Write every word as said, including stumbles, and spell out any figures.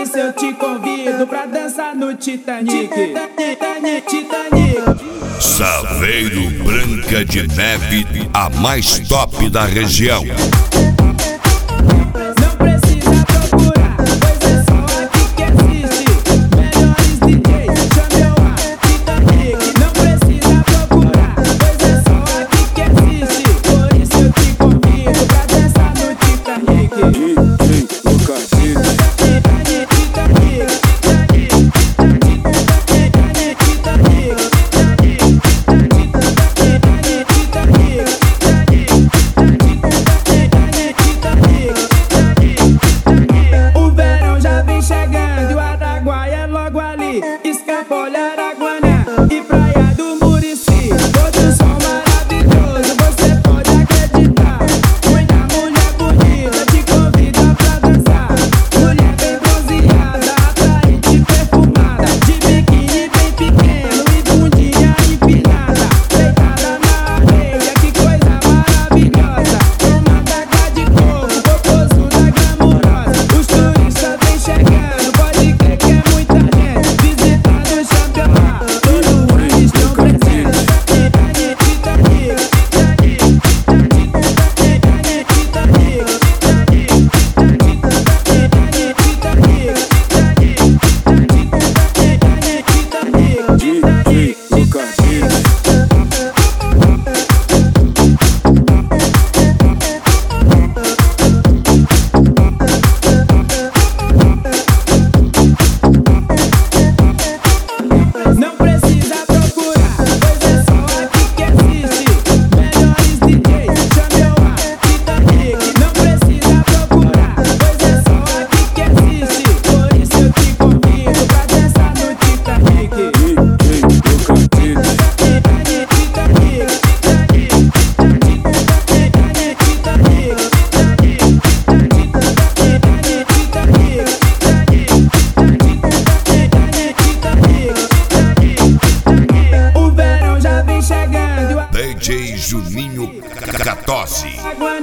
isso eu te convido pra dançar no Titanic. Titanic, Titanic. Saveiro Branca de Neve, a mais top da região. Não precisa procurar, pois é só aqui que existe. Melhores D Js, chame eu a Titanic. Não precisa procurar, pois é só aqui que existe. Por isso eu te convido pra dançar no Titanic. Escapolha, Araguaná e Praia do Murici. Todo som maravilhoso, você pode acreditar. Muita mulher bonita te convida pra dançar. Mulher bem bronzeada, atraente e perfumada, de biquíni bem pequeno e bundinha empinada. Deitada na areia, que coisa maravilhosa. Tomando água de coco, popozuda glamurosa. Os turistas vêm chegando, pode crer que é muita gente. Não precisa procurar, pois é só aqui que existe. Melhores D Js, chame eu a Titanic. Não precisa procurar, pois é só aqui que existe. Por isso eu te convido pra dançar no Titanic. D J Juninho Catossi.